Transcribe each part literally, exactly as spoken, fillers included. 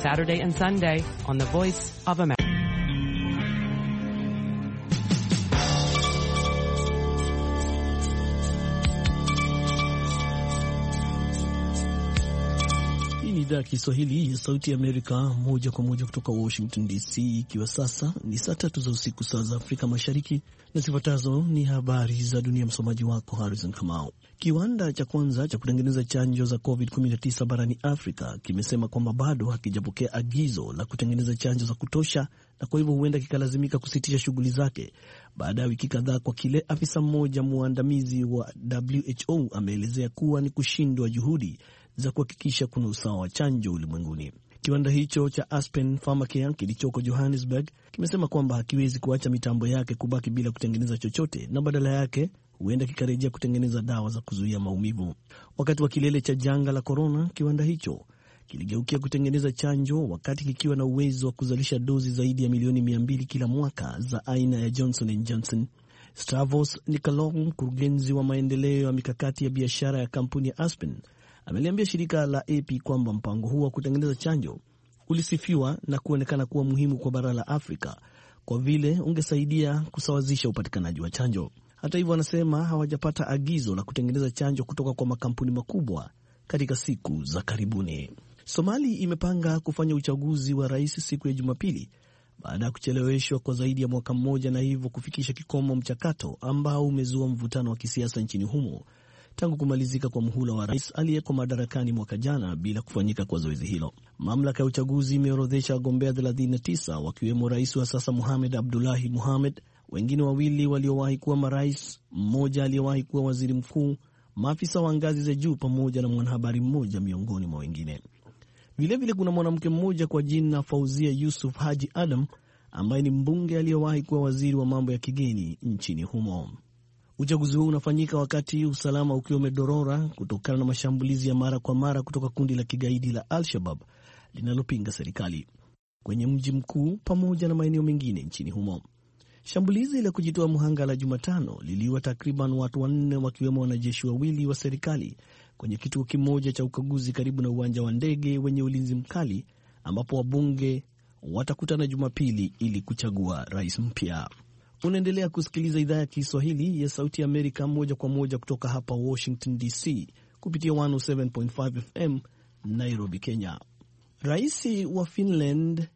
Saturday and Sunday on the Voice of America. Idhaa ya Kiswahili ya Sauti ya Amerika moja kwa moja kutoka Washington D C, ikiwa sasa ni saa tatu za usiku saa za Afrika Mashariki, na zifuatazo ni habari za dunia. Msomaji wako Harrison Kamau. Kiwanda cha kwanza cha kutengeneza chanjo za covid kumi na tisa barani Afrika kimesema kwamba bado hakijapokea agizo la kutengeneza chanjo za kutosha, na kwa hivyo huenda kikalazimika kusitisha shughuli zake baada ya wiki kadhaa, kwa kile afisa mmoja mwandamizi wa W H O ameelezea kuwa ni kushindwa juhudi za kuhakikisha kuna usawa wa chanjo ulimwenguni. Kiwanda hicho cha Aspen Pharmacare kilichoko Johannesburg kimesema kwamba hakiwezi kuacha mitambo yake kubaki bila kutengeneza chochote, na badala yake huenda kikarejea kutengeneza dawa za kuzuia maumivu. Wakati wa kilele cha janga la korona, kiwanda hicho kiligeukia kutengeneza chanjo, wakati kikiwa na uwezo wa kuzalisha dozi zaidi ya milioni mia mbili kila mwaka za aina ya Johnson and Johnson. Stavros Nikolov, mkurugenzi wa maendeleo ya mikakati ya biashara ya kampuni ya Aspen, ameliambia shirika la A P kwamba mpango huo wa kutengeneza chanjo ulisifiwa na kuonekana kuwa muhimu kwa bara la Afrika kwa vile ungesaidia kusawazisha upatikanaji wa chanjo. Hata hivyo, anasema hawajapata agizo la kutengeneza chanjo kutoka kwa makampuni makubwa katika siku za karibuni. Somali imepanga kufanya uchaguzi wa rais siku ya Jumapili baada ya kucheleweshwa kwa zaidi ya mwaka mmoja, na hivyo kufikisha kikomo mchakato ambao umezua mvutano wa kisiasa nchini humo tangu kumalizika kwa muhula wa rais aliyeko madarakani mwaka jana bila kufanyika kwa zoezi hilo. Mamlaka ya uchaguzi imeorodhesha wagombea thelathini na tisa, wakiwemo rais wa sasa Mohamed Abdullahi Mohamed, wengine wawili waliowahi kuwa marais, mmoja aliyewahi kuwa waziri mkuu, maafisa wa ngazi za juu pamoja na mwanahabari mmoja miongoni mwa wengine. Vilevile kuna mwanamke mmoja kwa jina Fauzia Yusuf Haji Adam ambaye ni mbunge aliyewahi kuwa waziri wa mambo ya kigeni nchini humo. Uchaguzi huu unafanyika wakati usalama ukiwa umedorora kutokana na mashambulizi ya mara kwa mara kutoka kundi la kigaidi la Al-Shabaab linalopinga serikali kwenye mji mkuu pamoja na maeneo mengine nchini humo. Shambulizi la kujitoa mhanga la Jumatano liliua takriban watu wanne, wakiwemo wanajeshi wawili wa serikali kwenye kituo kimoja cha ukaguzi karibu na uwanja wa ndege wenye ulinzi mkali, ambapo wabunge watakutana Jumapili ili kuchagua rais mpya. Unaendelea kusikiliza idhaa ya Kiswahili ya Sauti ya Amerika moja kwa moja kutoka hapa Washington D C kupitia mia saba nukta tano F M Nairobi, Kenya. Rais wa Finland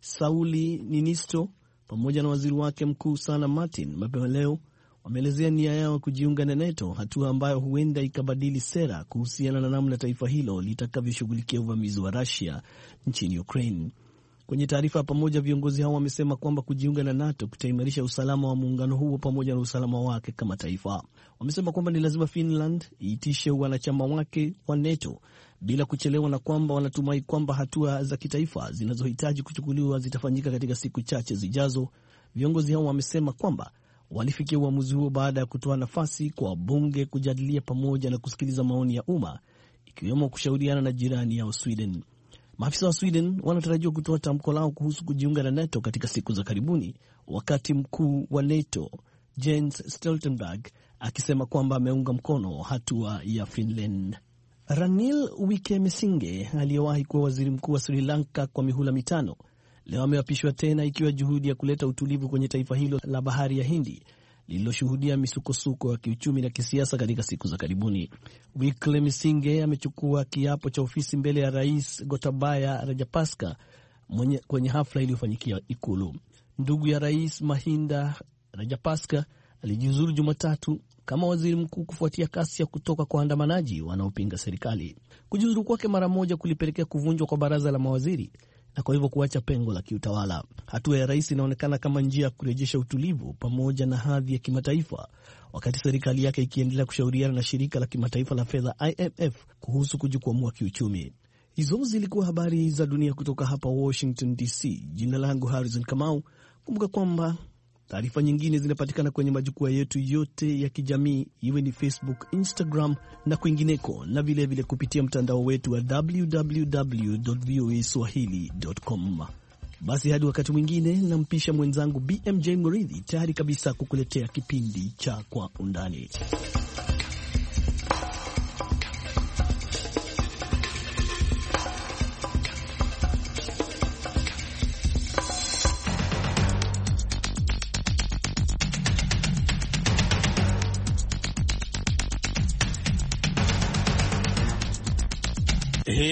Sauli Niinisto pamoja na waziri wake mkuu Sanna Marin mapema leo wameelezea nia yao kujiunga na NATO, hatua ambayo huenda ikabadili sera kuhusiana na namna taifa hilo litakavyoshughulikia uvamizi wa Russia nchini Ukraine. Kwenye taarifa pamoja, viongozi hao wamesema kwamba kujiunga na NATO kutaimarisha usalama wa muungano huo pamoja na usalama wake kama taifa. Wamesema kwamba ni lazima Finland iitishe wanachama wake wa NATO bila kuchelewa, na kwamba wanatumai kwamba hatua za kitaifa zinazohitaji kuchukuliwa zitafanyika katika siku chache zijazo. Viongozi hao wamesema kwamba walifikia uamuzi huo baada ya kutoa nafasi kwa wabunge kujadilia pamoja na kusikiliza maoni ya umma, ikiwemo kushauriana na jirani yao Sweden. Maafisa wa Sweden wanatarajiwa kutoa tamko lao kuhusu kujiunga na NATO katika siku za karibuni, wakati mkuu wa NATO Jens Stoltenberg akisema kwamba ameunga mkono hatua ya Finland. Ranil Wickremesinghe aliyewahi kuwa waziri mkuu wa Sri Lanka kwa mihula mitano leo ameapishwa tena, ikiwa juhudi ya kuleta utulivu kwenye taifa hilo la bahari ya Hindi lililoshuhudia misukosuko ya kiuchumi na kisiasa katika siku za karibuni. Wickremesinghe amechukua kiapo cha ofisi mbele ya Rais Gotabaya Rajapaksa kwenye hafla iliyofanyikia Ikulu. Ndugu ya Rais Mahinda Rajapaksa alijiuzuru Jumatatu kama waziri mkuu kufuatia kasi ya kutoka kwa waandamanaji wanaopinga serikali. Kujiuzuru kwake mara moja kulipelekea kuvunjwa kwa baraza la mawaziri na kwa hivyo kuacha pengo la kiutawala. Hatua ya rais inaonekana kama njia ya kurejesha utulivu pamoja na hadhi ya kimataifa, wakati serikali yake ikiendelea kushauriana na shirika la kimataifa la fedha I M F kuhusu kujikwamua kiuchumi. Hizo zilikuwa habari za dunia kutoka hapa Washington D C. Jina langu Harrison Kamau. Kumbuka kwamba taarifa nyingine zinapatikana kwenye majukwaa yetu yote ya kijamii, iwe ni Facebook, Instagram na kwingineko, na vile vile kupitia mtandao wetu wa w w w dot voa swahili dot com. Basi hadi wakati mwingine, nampisha mwenzangu B M J Murithi tayari kabisa kukuletea kipindi cha Kwa Undani.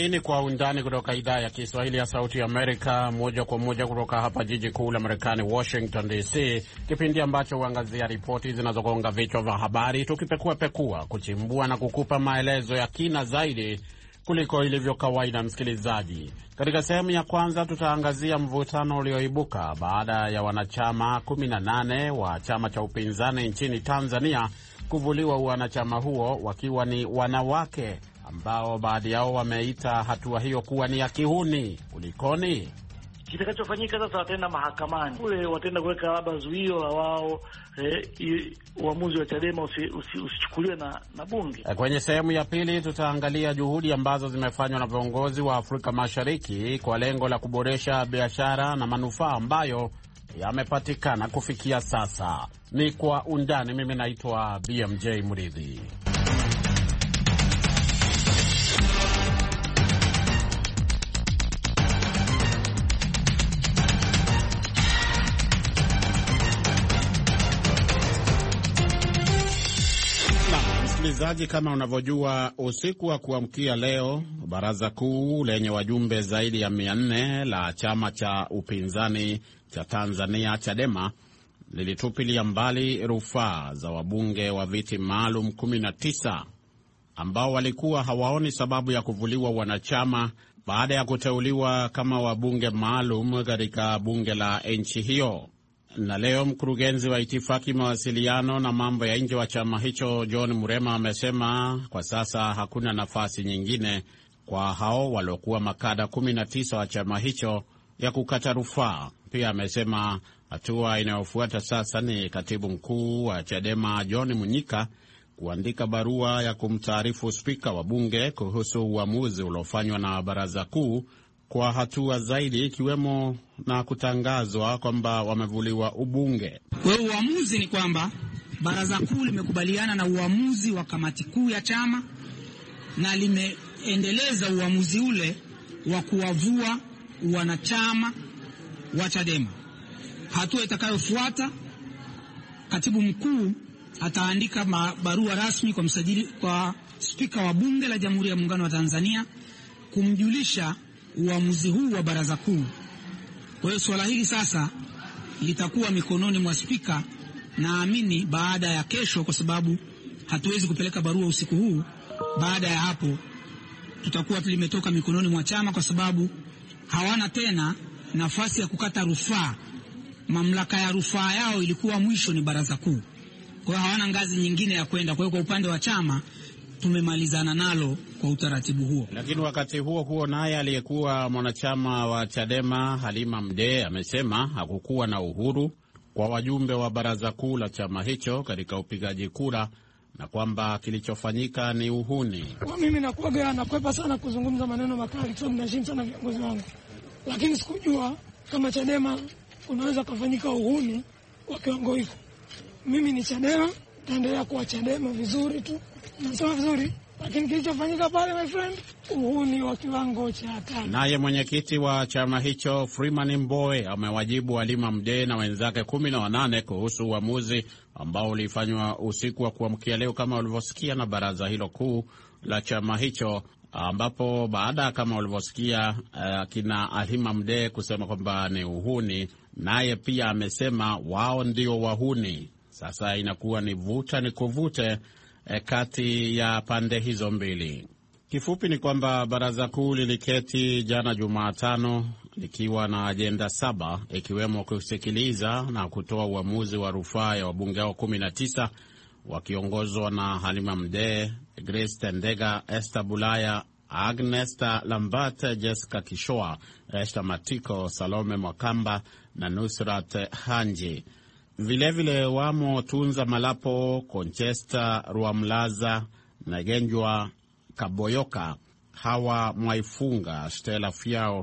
Hii ni Kwa Undani kutoka idhaa ya Kiswahili ya Sauti ya Amerika, moja kwa moja kutoka hapa jiji kuu la Marekani, Washington D C, kipindi ambacho huangazia ripoti zinazogonga vichwa vya habari, tukipekua pekua, kuchimbua na kukupa maelezo ya kina zaidi kuliko ilivyo kawaida. Msikilizaji, katika sehemu ya kwanza tutaangazia mvutano ulioibuka baada ya wanachama kumi na nane wa chama cha upinzani nchini Tanzania kuvuliwa wanachama huo wakiwa ni wanawake, ambao baadhi yao wameita hatua hiyo kuwa ni ya kihuni. Kulikoni? Kitakachofanyika sasa, wataenda mahakamani kule, wataenda kuweka labda zuio la wao eh, uamuzi wa Chadema usichukuliwe usi, usi na, na bunge. Kwenye sehemu ya pili tutaangalia juhudi ambazo zimefanywa na viongozi wa Afrika Mashariki kwa lengo la kuboresha biashara na manufaa ambayo yamepatikana kufikia sasa. Ni Kwa Undani. Mimi naitwa B M J Mridhi. Msikilizaji, kama unavyojua, usiku wa kuamkia leo, baraza kuu lenye wajumbe zaidi ya mia nne la chama cha upinzani cha Tanzania Chadema lilitupilia mbali rufaa za wabunge wa viti maalum kumi na tisa ambao walikuwa hawaoni sababu ya kuvuliwa wanachama baada ya kuteuliwa kama wabunge maalum katika bunge la nchi hiyo. Na leo mkurugenzi wa itifaki, mawasiliano na mambo ya nje wa chama hicho John Murema amesema kwa sasa hakuna nafasi nyingine kwa hao waliokuwa makada kumi na tisa wa chama hicho ya kukata rufaa. Pia amesema hatua inayofuata sasa ni katibu mkuu wa Chadema John Mnyika kuandika barua ya kumtaarifu spika wa bunge kuhusu uamuzi uliofanywa na baraza kuu kwa hatua zaidi, ikiwemo na kutangazwa kwamba wamevuliwa ubunge. Kwa hiyo uamuzi ni kwamba baraza kuu limekubaliana na uamuzi wa kamati kuu ya chama na limeendeleza uamuzi ule wa kuwavua wanachama wa Chadema. Hatua itakayofuata, katibu mkuu ataandika barua rasmi kwa msajili, kwa spika wa bunge la Jamhuri ya Muungano wa Tanzania kumjulisha uamuzi huu wa baraza kuu. Kwa hiyo swala hili sasa litakuwa mikononi mwa spika, naamini baada ya kesho, kwa sababu hatuwezi kupeleka barua usiku huu. Baada ya hapo tutakuwa limetoka mikononi mwa chama, kwa sababu hawana tena nafasi ya kukata rufaa. Mamlaka ya rufaa yao ilikuwa mwisho ni baraza kuu. Kwa hiyo hawana ngazi nyingine ya kwenda. Kwa hiyo kwa upande wa chama tumemalizana nalo kwa utaratibu huo. Lakini wakati huo huo, naye aliyekuwa mwanachama wa Chadema Halima Mdee amesema hakukuwa na uhuru kwa wajumbe wa baraza kuu la chama hicho katika upigaji kura na kwamba kilichofanyika ni uhuni. Kwa mimi nakuaga nakwepa sana kuzungumza maneno makali kwa sababu naheshimu sana viongozi wangu. Lakini sikujua kama Chadema unaweza kufanyika uhuni wa kiwango hiko. Mimi ni Chadema, naendelea kuwa Chadema vizuri tu. Nasema vizuri, lakini kilichofanyika pale, my friend, uhuni wa kiwango cha hatari. Naye mwenyekiti wa chama hicho Freeman Mbowe amewajibu Halima Mdee na wenzake kumi na wanane kuhusu uamuzi ambao ulifanywa usiku wa kuamkia leo, kama ulivyosikia, na baraza hilo kuu la chama hicho, ambapo baada kama ulivyosikia uh, kina Halima Mdee kusema kwamba ni uhuni, naye pia amesema wao ndio wahuni. Sasa inakuwa ni vuta ni kuvute E, kati ya pande hizo mbili. Kifupi ni kwamba baraza kuu liliketi jana Jumatano likiwa na ajenda saba, ikiwemo kusikiliza na kutoa uamuzi wa rufaa ya wabunge hao kumi na tisa wakiongozwa na Halima Mdee, Grace Tendega, Esther Bulaya, Agnes Lambert, Jessica Kishoa, Esther Matiko, Salome Mwakamba na Nusrat Hanji. Vilevile vile wamo Tunza Malapo, Conchester Ruamlaza, Nagenjwa Kaboyoka, Hawa Mwaifunga, Stella Fiao,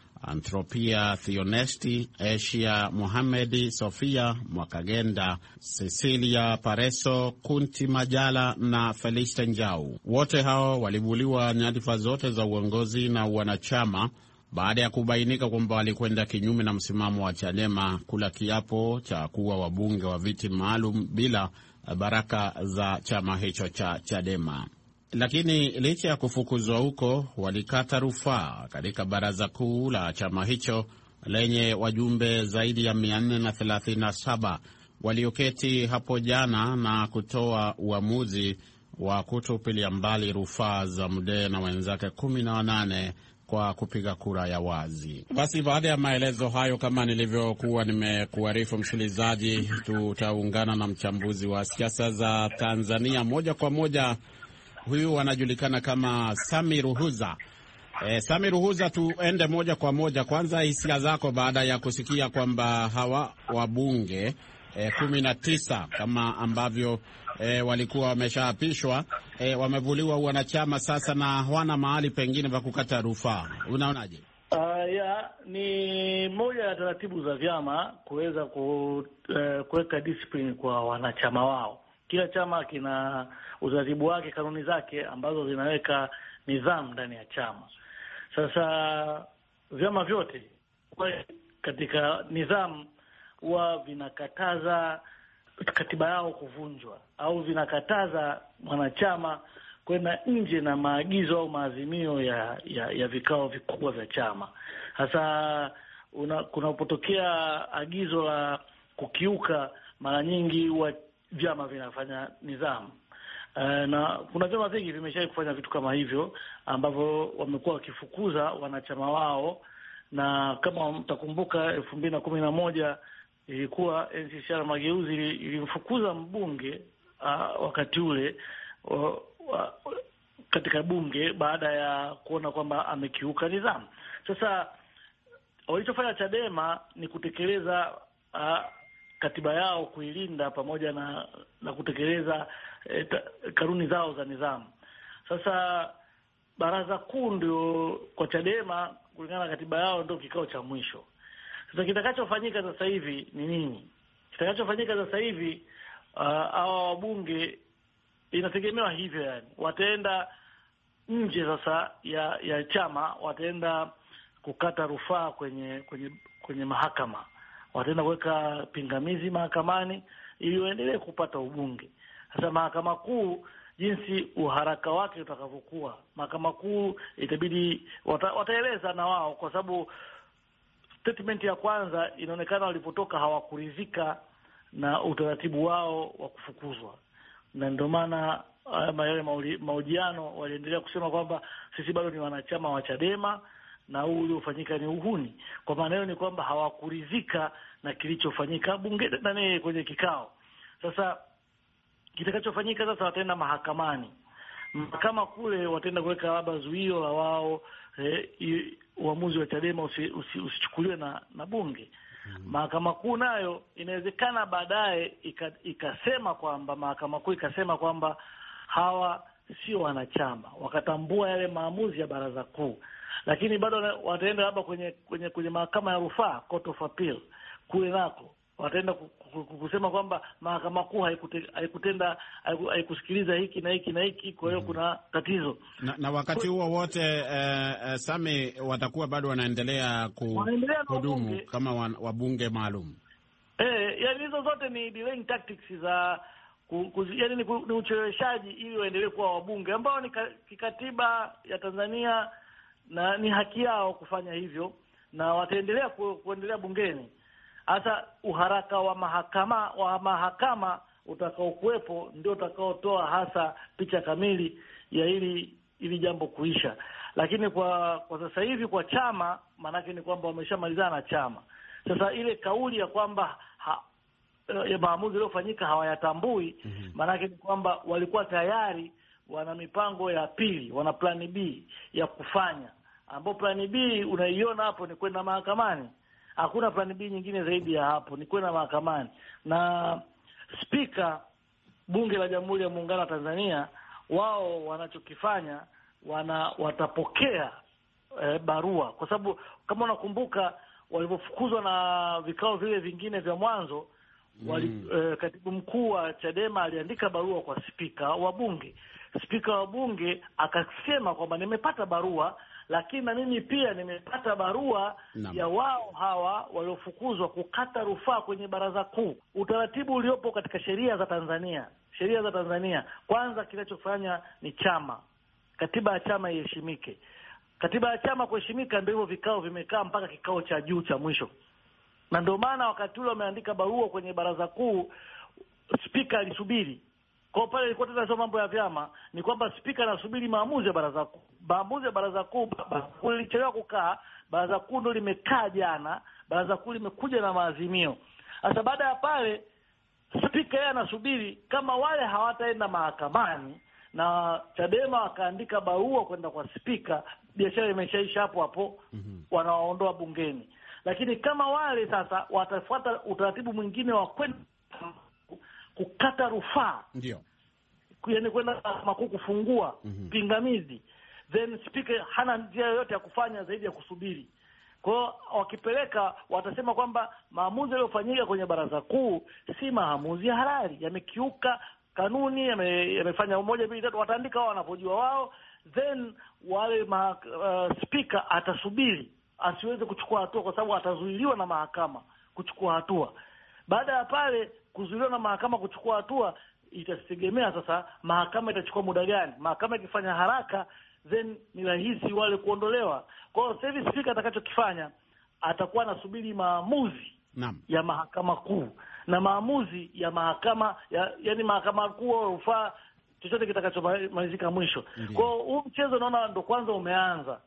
Antropia Theonesti, Asia Mohamedi, Sofia Mwakagenda, Cecilia Pareso, Kunti Majala na Felista Njau. Wote hao walivuliwa nyadhifa zote za uongozi na wanachama baada ya kubainika kwamba walikwenda kinyume na msimamo wa Chadema kula kiapo cha kuwa wabunge wa viti maalum bila baraka za chama hicho cha Chadema. Lakini licha ya kufukuzwa huko, walikata rufaa katika baraza kuu la chama hicho lenye wajumbe zaidi ya mia nne na thelathini na saba walioketi hapo jana na kutoa uamuzi wa kutupilia mbali rufaa za Mdee na wenzake kumi na wanane kwa kupiga kura ya wazi. Basi baada ya maelezo hayo, kama nilivyokuwa nimekuarifu msikilizaji, tutaungana na mchambuzi wa siasa za Tanzania moja kwa moja. Huyu anajulikana kama Sami Ruhuza. E, Sami Ruhuza, tuende moja kwa moja. Kwanza, hisia zako baada ya kusikia kwamba hawa wabunge e, kumi na tisa kama ambavyo e, walikuwa wameshaapishwa e, wamevuliwa wanachama sasa na hawana mahali pengine pa kukata rufaa. Unaonaje? Uh, ya ni moja ya taratibu za vyama kuweza ku, uh, kuweka discipline kwa wanachama wao. Kila chama kina utaratibu wake, kanuni zake ambazo zinaweka nidhamu ndani ya chama. Sasa vyama vyote katika nidhamu huwa vinakataza katiba yao kuvunjwa au vinakataza mwanachama kwenda nje na maagizo au maazimio ya, ya, ya vikao vikubwa vya chama. Sasa kunapotokea agizo la kukiuka, mara nyingi huwa vyama vinafanya nidhamu. Uh, na kuna vyama vingi vimeshawahi kufanya vitu kama hivyo ambavyo wamekuwa wakifukuza wanachama wao, na kama mtakumbuka elfu mbili na kumi na moja ilikuwa N C C R Mageuzi ilimfukuza mbunge uh, wakati ule uh, uh, katika bunge baada ya kuona kwamba amekiuka nidhamu. Sasa walichofanya Chadema ni kutekeleza uh, katiba yao, kuilinda pamoja na na kutekeleza eh, kanuni zao za nidhamu. Sasa baraza kuu ndio kwa Chadema kulingana na katiba yao ndio kikao cha mwisho. Sasa kitakachofanyika sasa hivi ni nini? Kitakachofanyika sasa hivi uh, hawa wabunge inategemewa hivyo, yani wataenda nje sasa ya ya chama, wataenda kukata rufaa kwenye kwenye kwenye mahakama. Wataenda kuweka pingamizi mahakamani ili waendelee kupata ubunge. Sasa mahakama kuu, jinsi uharaka wake utakavyokuwa, mahakama kuu itabidi wata, wataeleza na wao, kwa sababu statement ya kwanza inaonekana walipotoka hawakuridhika na utaratibu wao wa kufukuzwa, na ndio maana yale mahojiano waliendelea kusema kwamba sisi bado ni wanachama wa Chadema na huu uliofanyika ni uhuni. Kwa maana hiyo ni kwamba hawakuridhika na kilichofanyika bunge ndani kwenye kikao. Sasa kitakachofanyika sasa, wataenda mahakamani. Mahakama kule wataenda kuweka labda zuio la wao eh, uamuzi wa Chadema usi, usi, usichukuliwe na na bunge. Mm-hmm. Mahakama kuu nayo inawezekana baadaye ikasema kwamba mahakama kuu ikasema kwamba hawa sio wanachama, wakatambua yale maamuzi ya baraza kuu. Lakini bado wataenda labda kwenye kwenye kwenye mahakama ya rufaa, Court of Appeal, kule nako wataenda kusema kwamba mahakama kuu haikutenda haikusikiliza hiki na hiki na hiki, kwa hiyo kuna tatizo. Na, na wakati huo wote eh, eh, Sami, watakuwa bado wanaendelea kuhudumu kama wabunge maalum. Eh, yani hizo zote ni delaying tactics za ku, yani ni, ni ucheleweshaji ili waendelee kuwa wabunge ambao ni kikatiba ya Tanzania na ni haki yao kufanya hivyo, na wataendelea ku, kuendelea bungeni. Hasa uharaka wa mahakama wa mahakama utakaokuwepo ndio utakaotoa hasa picha kamili ya ili ili jambo kuisha. Lakini kwa kwa sasa hivi kwa chama, maanake ni kwamba wameshamalizana na chama. Sasa ile kauli ya kwamba ha, ya maamuzi yaliyofanyika hawayatambui, mm-hmm. maanake ni kwamba walikuwa tayari wana mipango ya pili, wana plan B ya kufanya, ambapo plan B unaiona hapo ni kwenda mahakamani. Hakuna plan B nyingine zaidi ya hapo, ni kwenda mahakamani. Na spika bunge la Jamhuri ya Muungano wa Tanzania, wao wanachokifanya wana watapokea eh, barua, kwa sababu kama unakumbuka walipofukuzwa na vikao vile vingine vya mwanzo, wali, mm. eh, katibu mkuu wa Chadema aliandika barua kwa spika wa bunge. Spika wa bunge akasema kwamba nimepata barua lakini na mimi pia nimepata barua Nam. ya wao hawa waliofukuzwa kukata rufaa kwenye baraza kuu. Utaratibu uliopo katika sheria za Tanzania, sheria za Tanzania, kwanza kinachofanya ni chama, katiba ya chama iheshimike. Katiba ya chama kuheshimika, ndio hivyo vikao vimekaa mpaka kikao cha juu cha mwisho, na ndio maana wakati ule wameandika barua kwenye baraza kuu, spika alisubiri. Kwa pale ilikuwa tena sio mambo ya vyama, ni kwamba spika anasubiri maamuzi ya baraza kuu. Maamuzi ya baraza kuu kulichelewa kukaa, baraza kuu ndio limekaa jana, baraza kuu limekuja na maazimio. Sasa baada ya pale spika yeye anasubiri kama wale hawataenda mahakamani na Chadema wakaandika barua kwenda kwa spika, biashara imeshaisha hapo hapo, mm-hmm. wanawaondoa bungeni. Lakini kama wale sasa watafuata utaratibu mwingine wa kwenda kukata rufaa, ndio yaani kwenda makuu kufungua mm-hmm. pingamizi, then speaker hana njia yoyote ya kufanya zaidi ya kusubiri. Kwa hiyo wakipeleka watasema kwamba maamuzi yaliyofanyika kwenye baraza kuu si maamuzi ya halali, yamekiuka kanuni, yamefanya yame moja mbili tatu, wataandika wao wanapojua wao, then wale ma, uh, speaker atasubiri asiweze kuchukua hatua kwa sababu atazuiliwa na mahakama kuchukua hatua. Baada ya pale kuzuiliwa na mahakama kuchukua hatua, itategemea sasa mahakama itachukua muda gani. Mahakama ikifanya haraka, then ni rahisi wale kuondolewa. Kwa hiyo sasa hivi spika atakachokifanya, atakuwa anasubiri maamuzi Naam. ya mahakama kuu na maamuzi ya mahakama ya, yani mahakama kuu au rufaa, chochote kitakachomalizika mwisho. Kwa hiyo huu mchezo naona ndo kwanza umeanza,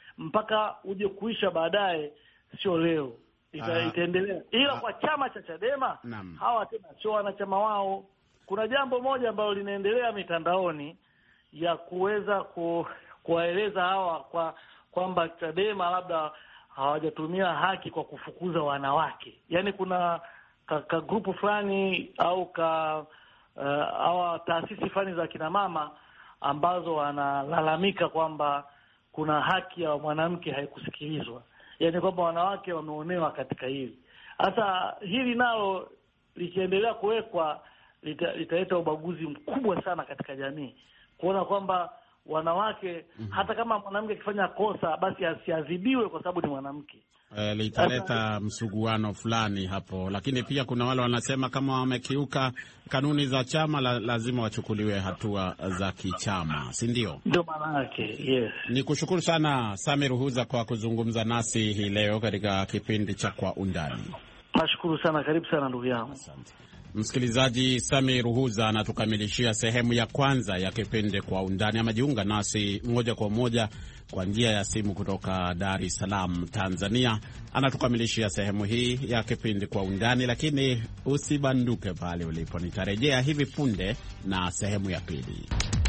mpaka uje kuisha baadaye, sio leo. Ita, itaendelea. Ila kwa chama cha Chadema Naam. hawa tena sio wanachama wao. Kuna jambo moja ambalo linaendelea mitandaoni ya kuweza ku, kuwaeleza hawa kwa kwamba Chadema labda hawajatumia haki kwa kufukuza wanawake. Yaani kuna ka, ka grupu fulani au ka uh, hawa taasisi fulani za kina mama ambazo wanalalamika kwamba kuna haki ya mwanamke haikusikilizwa. Yaani kwamba wanawake wameonewa katika hili. Sasa hili nalo likiendelea kuwekwa lita, litaleta ubaguzi mkubwa sana katika jamii. Kuona kwamba wanawake mm-hmm. hata kama mwanamke akifanya kosa basi asiadhibiwe kwa sababu ni mwanamke. E, litaleta msuguano fulani hapo, lakini pia kuna wale wanasema kama wamekiuka kanuni za chama la, lazima wachukuliwe hatua za kichama, si ndio? Ndio maana yake, yes. Ni kushukuru sana Sami Ruhuza kwa kuzungumza nasi hii leo katika kipindi cha Kwa Undani. Nashukuru sana, karibu sana ndugu yangu. Asante. Msikilizaji, Sami Ruhuza anatukamilishia sehemu ya kwanza ya kipindi Kwa Undani. Amejiunga nasi moja kwa moja kwa njia ya simu kutoka Dar es Salaam, Tanzania. Anatukamilishia sehemu hii ya kipindi Kwa Undani, lakini usibanduke pale ulipo. Nitarejea hivi punde na sehemu ya pili.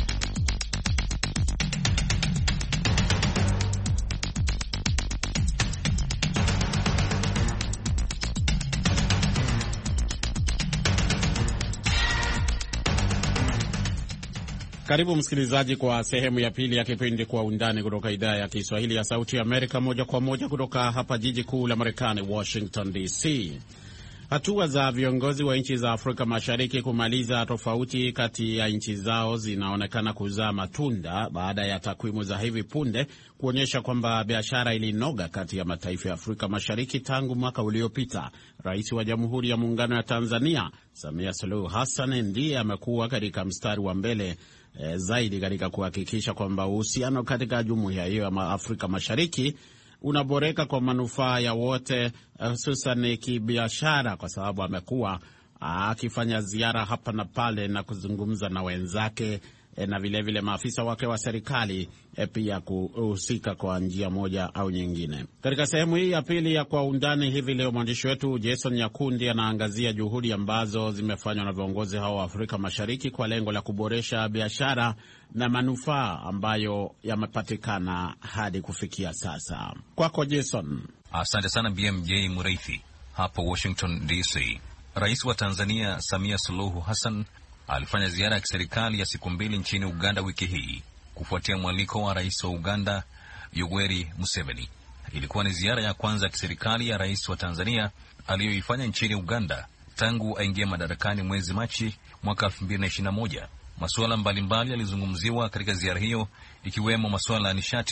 Karibu msikilizaji kwa sehemu ya pili ya kipindi Kwa Undani kutoka idhaa ya Kiswahili ya Sauti ya Amerika, moja kwa moja kutoka hapa jiji kuu la Marekani, Washington D C. Hatua za viongozi wa nchi za Afrika Mashariki kumaliza tofauti kati ya nchi zao zinaonekana kuzaa matunda baada ya takwimu za hivi punde kuonyesha kwamba biashara ilinoga kati ya mataifa ya Afrika Mashariki tangu mwaka uliopita. Rais wa Jamhuri ya Muungano ya Tanzania, Samia Suluhu Hassan, ndiye amekuwa katika mstari wa mbele E, zaidi katika kuhakikisha kwamba uhusiano katika jumuiya hiyo ya Afrika Mashariki unaboreka kwa manufaa ya wote, hususan kibiashara, kwa sababu amekuwa akifanya ziara hapa na pale na kuzungumza na wenzake e, na vile vile maafisa wake wa serikali e, pia kuhusika kwa njia moja au nyingine. Katika sehemu hii ya pili ya Kwa Undani hivi leo, mwandishi wetu Jason Nyakundi anaangazia juhudi ambazo zimefanywa na viongozi hao wa Afrika Mashariki kwa lengo la kuboresha biashara na manufaa ambayo yamepatikana hadi kufikia sasa. Kwako Jason. Asante sana B M J Muriithi hapa Washington D C. Rais wa Tanzania Samia Suluhu Hassan alifanya ziara ya kiserikali ya siku mbili nchini Uganda wiki hii kufuatia mwaliko wa rais wa Uganda Yoweri Museveni. Ilikuwa ni ziara ya kwanza ya kiserikali ya rais wa Tanzania aliyoifanya nchini Uganda tangu aingia madarakani mwezi Machi mwaka elfu mbili na ishirini na moja. Masuala mbalimbali yalizungumziwa katika ziara hiyo, ikiwemo masuala ya nishati,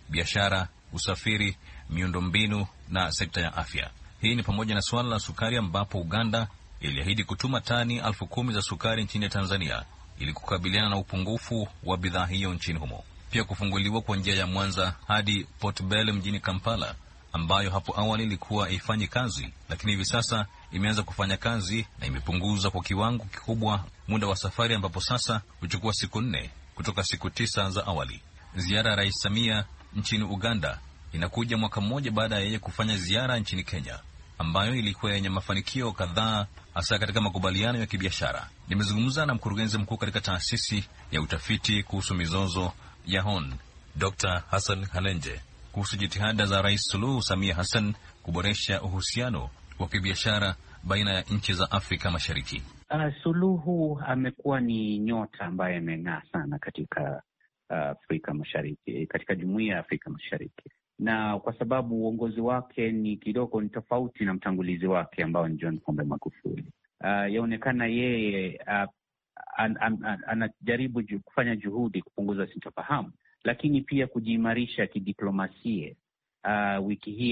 biashara, usafiri, miundombinu na sekta ya afya. Hii ni pamoja na suala la sukari, ambapo Uganda iliahidi kutuma tani elfu kumi za sukari nchini Tanzania ili kukabiliana na upungufu wa bidhaa hiyo nchini humo. Pia kufunguliwa kwa njia ya Mwanza hadi Port Bell mjini Kampala, ambayo hapo awali ilikuwa haifanyi kazi, lakini hivi sasa imeanza kufanya kazi na imepunguza kwa kiwango kikubwa muda wa safari, ambapo sasa huchukua siku nne kutoka siku tisa za awali. Ziara ya Rais Samia nchini Uganda inakuja mwaka mmoja baada ya yeye kufanya ziara nchini Kenya, ambayo ilikuwa yenye mafanikio kadhaa, hasa katika makubaliano ya kibiashara. Nimezungumza na mkurugenzi mkuu katika taasisi ya utafiti kuhusu mizozo ya H O N, Doctor Hassan Halenje, kuhusu jitihada za Rais Suluhu Samia Hassan kuboresha uhusiano wa kibiashara baina ya nchi za Afrika Mashariki. Uh, Suluhu amekuwa ni nyota ambaye ameng'aa sana katika uh, Afrika Mashariki, katika Jumuiya ya Afrika Mashariki, na kwa sababu uongozi wake ni kidogo ni tofauti na mtangulizi wake ambao ni John Pombe Magufuli. Uh, yaonekana yeye uh, an, an, an, anajaribu ju, kufanya juhudi kupunguza sintofahamu, lakini pia kujiimarisha kidiplomasia. Uh, wiki hii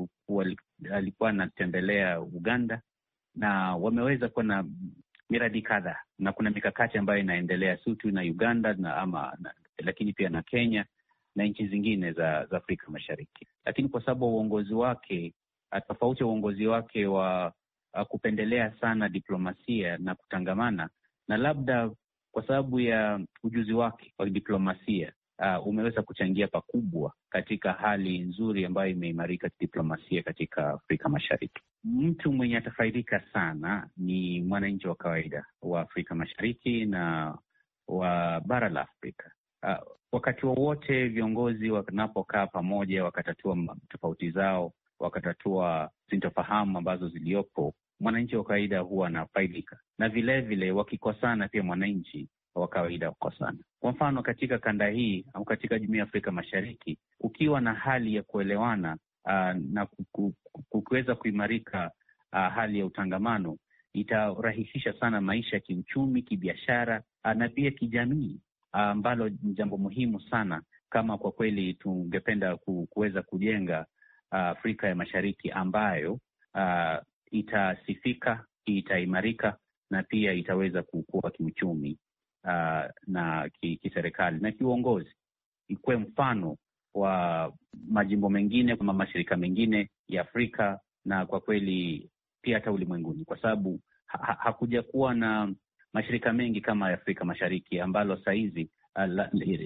alikuwa anatembelea Uganda na wameweza kuwa na miradi kadhaa, na kuna mikakati ambayo inaendelea si tu na Uganda na ama na, lakini pia na Kenya na nchi zingine za, za Afrika Mashariki. Lakini kwa sababu uongozi wake tofauti, uongozi wake wa uh, kupendelea sana diplomasia na kutangamana, na labda kwa sababu ya ujuzi wake wa diplomasia uh, umeweza kuchangia pakubwa katika hali nzuri ambayo imeimarika diplomasia katika Afrika Mashariki. Mtu mwenye atafaidika sana ni mwananchi wa kawaida wa Afrika Mashariki na wa bara la Afrika. Uh, wakati wowote viongozi wanapokaa pamoja wakatatua tofauti zao, wakatatua sintofahamu ambazo ziliopo, mwananchi wa kawaida huwa anafaidika, na vile vile wakikosana pia mwananchi wa kawaida hukosana. Kwa mfano, katika kanda hii au katika Jumuiya ya Afrika Mashariki, ukiwa na hali ya kuelewana uh, na kuweza kuimarika uh, hali ya utangamano, itarahisisha sana maisha ya kiuchumi, kibiashara uh, na pia kijamii, ambalo uh, ni jambo muhimu sana kama kwa kweli tungependa ku, kuweza kujenga uh, Afrika ya Mashariki ambayo uh, itasifika, itaimarika na pia itaweza kukua kiuchumi uh, na kiserikali na kiuongozi, ikuwe mfano wa majimbo mengine kama mashirika mengine ya Afrika na kwa kweli pia hata ulimwenguni, kwa sababu ha hakuja kuwa na mashirika mengi kama ya Afrika Mashariki ambalo saizi uh, la,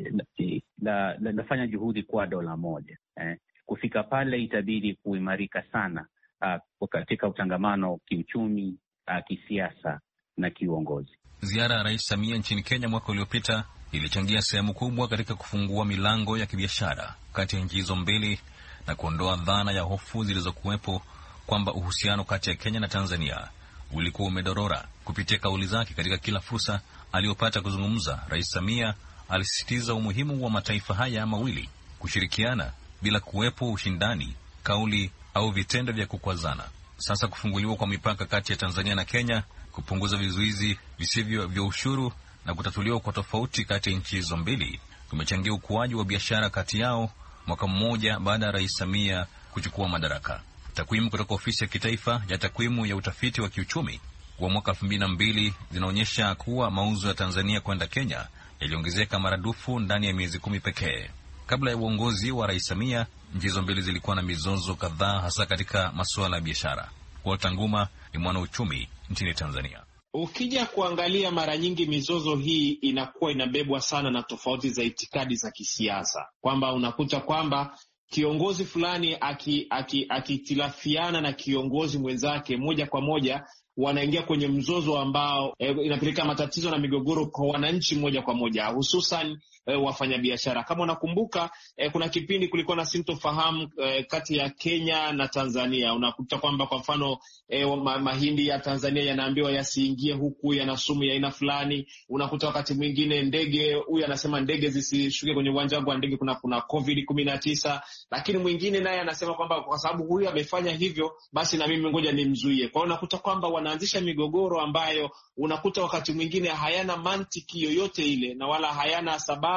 la, la, lafanya juhudi kwa dola moja. Eh, kufika pale itabidi kuimarika sana uh, katika utangamano kiuchumi, uh, kisiasa na kiuongozi. Ziara ya Rais Samia nchini Kenya mwaka uliopita ilichangia sehemu kubwa katika kufungua milango ya kibiashara kati ya nchi hizo mbili na kuondoa dhana ya hofu zilizokuwepo kwamba uhusiano kati ya Kenya na Tanzania ulikuwa umedorora. Kupitia kauli zake katika kila fursa aliyopata kuzungumza, Rais Samia alisisitiza umuhimu wa mataifa haya mawili kushirikiana bila kuwepo ushindani, kauli au vitendo vya kukwazana. Sasa kufunguliwa kwa mipaka kati ya Tanzania na Kenya, kupunguza vizuizi visivyo vya ushuru na kutatuliwa kwa tofauti kati ya nchi hizo mbili kumechangia ukuaji wa biashara kati yao mwaka mmoja baada ya Rais Samia kuchukua madaraka. Takwimu kutoka Ofisi ya Kitaifa ya Takwimu ya Utafiti wa Kiuchumi wa mwaka elfu mbili na mbili zinaonyesha kuwa mauzo ya Tanzania kwenda Kenya yaliongezeka maradufu ndani ya miezi kumi pekee. Kabla ya uongozi wa Rais Samia, nchi hizo mbili zilikuwa na mizozo kadhaa, hasa katika masuala ya biashara. Walter Nguma ni mwanauchumi nchini Tanzania. Ukija kuangalia, mara nyingi mizozo hii inakuwa inabebwa sana na tofauti za itikadi za kisiasa, kwamba unakuta kwamba kiongozi fulani akitilafiana aki, aki na kiongozi mwenzake, moja kwa moja wanaingia kwenye mzozo ambao e, inapeleka matatizo na migogoro kwa wananchi moja kwa moja, hususan e, wafanyabiashara. Kama unakumbuka e, kuna kipindi kulikuwa na sintofahamu e, kati ya Kenya na Tanzania. Unakuta kwamba kwa mfano e, ma, mahindi ya Tanzania yanaambiwa yasiingie huku, yana sumu ya aina fulani. Unakuta wakati mwingine ndege, huyu anasema ndege zisishuke kwenye uwanja wangu wa ndege, kuna kuna covid kumi na tisa, lakini mwingine naye anasema kwamba kwa sababu huyu amefanya hivyo basi na mimi ngoja nimzuie. Kwa hiyo unakuta kwamba wanaanzisha migogoro ambayo unakuta wakati mwingine hayana mantiki yoyote ile na wala hayana sababu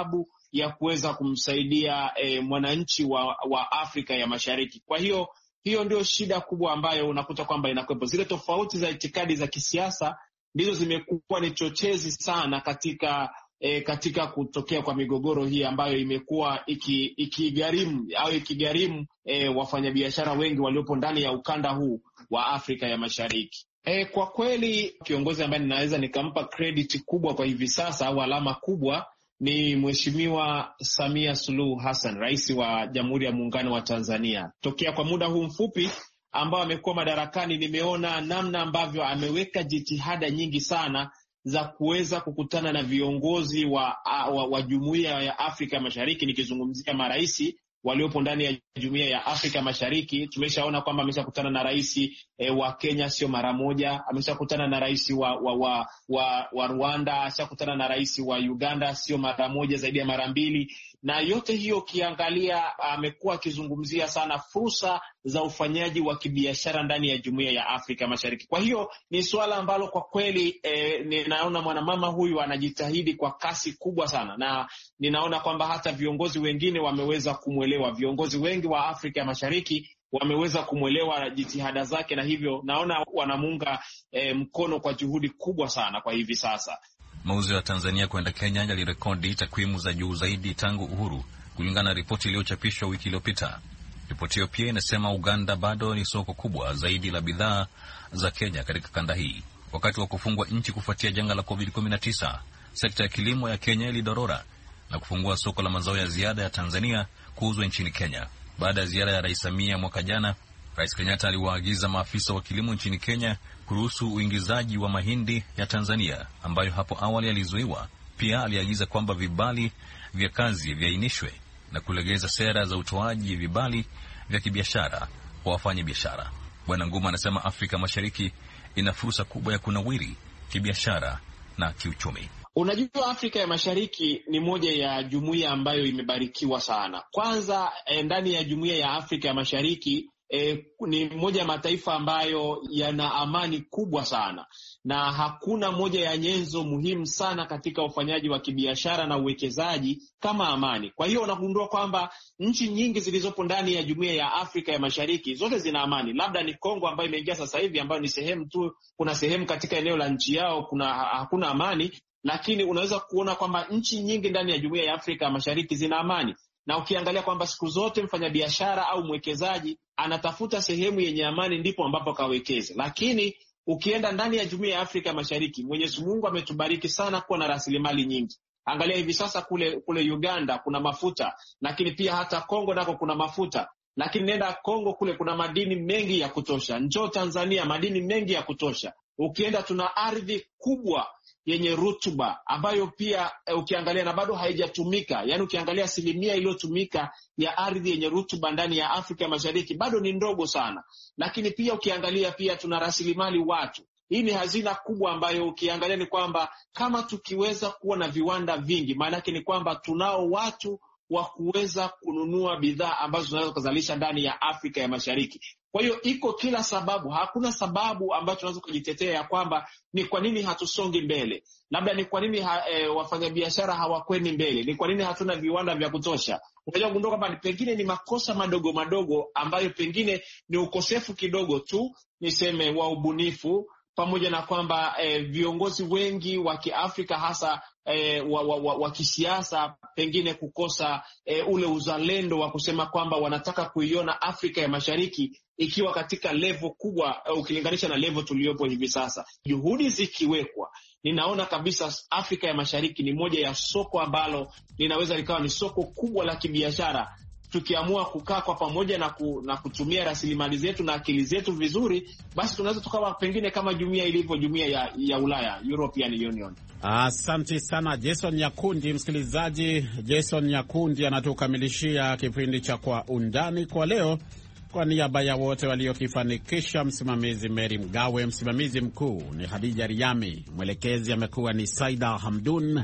ya kuweza kumsaidia e, mwananchi wa, wa Afrika ya Mashariki. Kwa hiyo hiyo ndio shida kubwa ambayo unakuta kwamba inakuwepo. Zile tofauti za itikadi za kisiasa ndizo zimekuwa ni chochezi sana katika E, katika kutokea kwa migogoro hii ambayo imekuwa ikigharimu iki au ikigharimu e, wafanyabiashara wengi waliopo ndani ya ukanda huu wa Afrika ya Mashariki. E, kwa kweli kiongozi ambaye ninaweza nikampa credit kubwa kwa hivi sasa au alama kubwa ni Mheshimiwa Samia Suluhu Hassan, rais wa Jamhuri ya Muungano wa Tanzania. Tokea kwa muda huu mfupi ambao amekuwa madarakani, nimeona namna ambavyo ameweka jitihada nyingi sana za kuweza kukutana na viongozi wa, wa, wa Jumuiya ya Afrika Mashariki, nikizungumzia maraisi waliopo ndani ya Jumuiya ya Afrika Mashariki. Tumeshaona kwamba ameshakutana na rais e, wa Kenya sio mara moja, ameshakutana na rais wa, wa, wa, wa, wa Rwanda, ameshakutana na rais wa Uganda sio mara moja, zaidi ya mara mbili. Na yote hiyo ukiangalia, amekuwa akizungumzia sana fursa za ufanyaji wa kibiashara ndani ya Jumuiya ya Afrika Mashariki. Kwa hiyo ni suala ambalo kwa kweli e, ninaona mwanamama huyu anajitahidi kwa kasi kubwa sana, na ninaona kwamba hata viongozi wengine wameweza kumwelewa. Viongozi wengi wa Afrika Mashariki wameweza kumwelewa jitihada zake, na hivyo naona wanamuunga e, mkono kwa juhudi kubwa sana kwa hivi sasa. Mauzo ya Tanzania kwenda Kenya yalirekodi takwimu za juu zaidi tangu uhuru, kulingana na ripoti iliyochapishwa wiki iliyopita. Ripoti hiyo pia inasema Uganda bado ni soko kubwa zaidi la bidhaa za Kenya katika kanda hii. Wakati wa kufungwa nchi kufuatia janga la covid kumi na tisa, sekta ya kilimo ya Kenya ilidorora na kufungua soko la mazao ya ziada ya Tanzania kuuzwa nchini Kenya. Baada ya ziara ya Rais Samia mwaka jana, Rais Kenyatta aliwaagiza maafisa wa kilimo nchini Kenya kuruhusu uingizaji wa mahindi ya Tanzania ambayo hapo awali alizuiwa. Pia aliagiza kwamba vibali vya kazi viainishwe na kulegeza sera za utoaji vibali vya kibiashara kwa wafanya biashara. Bwana Nguma anasema Afrika Mashariki ina fursa kubwa ya kunawiri kibiashara na kiuchumi. Unajua, Afrika ya Mashariki ni moja ya jumuiya ambayo imebarikiwa sana. Kwanza eh, ndani ya jumuiya ya Afrika ya Mashariki E, ni moja ya mataifa ambayo yana amani kubwa sana, na hakuna moja ya nyenzo muhimu sana katika ufanyaji wa kibiashara na uwekezaji kama amani. Kwa hiyo unagundua kwamba nchi nyingi zilizopo ndani ya Jumuiya ya Afrika ya Mashariki zote zina amani. Labda ni Kongo ambayo imeingia sasa hivi, ambayo ni sehemu tu, kuna sehemu katika eneo la nchi yao kuna hakuna amani, lakini unaweza kuona kwamba nchi nyingi ndani ya Jumuiya ya Afrika ya Mashariki zina amani. Na ukiangalia kwamba siku zote mfanyabiashara au mwekezaji anatafuta sehemu yenye amani ndipo ambapo kawekeze. Lakini ukienda ndani ya Jumuiya ya Afrika Mashariki, Mwenyezi Mungu ametubariki sana kuwa na rasilimali nyingi. Angalia hivi sasa kule kule Uganda kuna mafuta, lakini pia hata Kongo nako kuna mafuta. Lakini nenda Kongo kule kuna madini mengi ya kutosha. Njoo Tanzania, madini mengi ya kutosha. Ukienda tuna ardhi kubwa yenye rutuba ambayo pia e, ukiangalia na bado haijatumika. Yaani ukiangalia asilimia iliyotumika ya ardhi yenye rutuba ndani ya Afrika ya Mashariki bado ni ndogo sana. Lakini pia ukiangalia pia tuna rasilimali watu. Hii ni hazina kubwa ambayo ukiangalia ni kwamba kama tukiweza kuwa na viwanda vingi, maana yake ni kwamba tunao watu wa kuweza kununua bidhaa ambazo tunaweza kuzalisha ndani ya Afrika ya Mashariki. Kwa hiyo iko kila sababu, hakuna sababu ambayo tunaweza kujitetea ya kwamba ni kwa nini hatusongi mbele. Labda ni kwa nini ha, e, wafanyabiashara hawakweni mbele, ni kwa nini hatuna viwanda vya kutosha. Unajua gundua kwamba pengine ni makosa madogo madogo ambayo pengine ni ukosefu kidogo tu niseme wa ubunifu, pamoja na kwamba e, viongozi wengi wa Kiafrika hasa e, wa, wa, wa, wa kisiasa pengine kukosa e, ule uzalendo wa kusema kwamba wanataka kuiona Afrika ya Mashariki ikiwa katika level kubwa e, ukilinganisha na level tuliyopo hivi sasa. Juhudi zikiwekwa, ninaona kabisa Afrika ya Mashariki ni moja ya soko ambalo linaweza likawa ni soko kubwa la kibiashara. Tukiamua kukaa kwa pamoja na, ku, na kutumia rasilimali zetu na akili zetu vizuri, basi tunaweza tukawa pengine kama jumuiya ilivyo jumuiya ya, ya Ulaya, European Union. Asante sana Jason Nyakundi. Msikilizaji, Jason Nyakundi anatukamilishia kipindi cha Kwa Undani kwa leo. Kwa niaba ya wote waliokifanikisha, msimamizi Mary Mgawe, msimamizi mkuu ni Hadija Riami, mwelekezi amekuwa ni Saida Hamdun.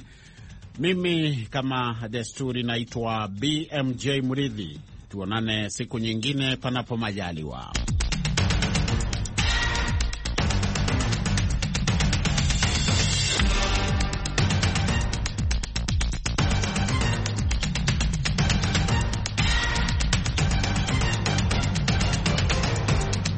Mimi kama desturi naitwa B M J Muridhi. Tuonane siku nyingine panapo majaliwa.